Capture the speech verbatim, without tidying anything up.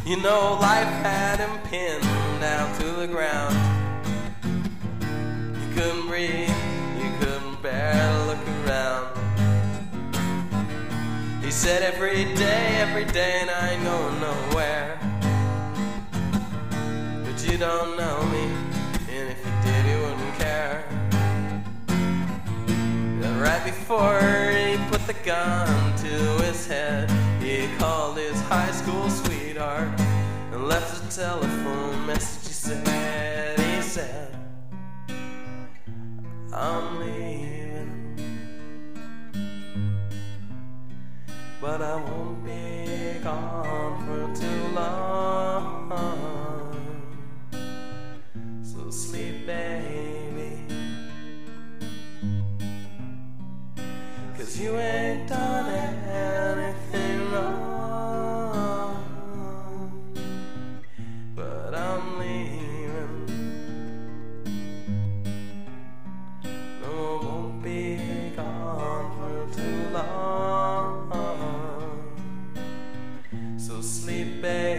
You know life had him pinned down to the ground. You couldn't breathe, you couldn't bear to look around. He said every day, every day, and I ain't going nowhere. But you don't know me, and if you did, you wouldn't care. Then right before he put the gun to his head, he called his high school sweetheart and left a telephone message. He said, he said, I'm leaving, but I won't be gone for too long. So sleep, baby, 'cause you ain't done anything wrong. But I'm leaving, no, I won't be gone for too long. So sleep, baby.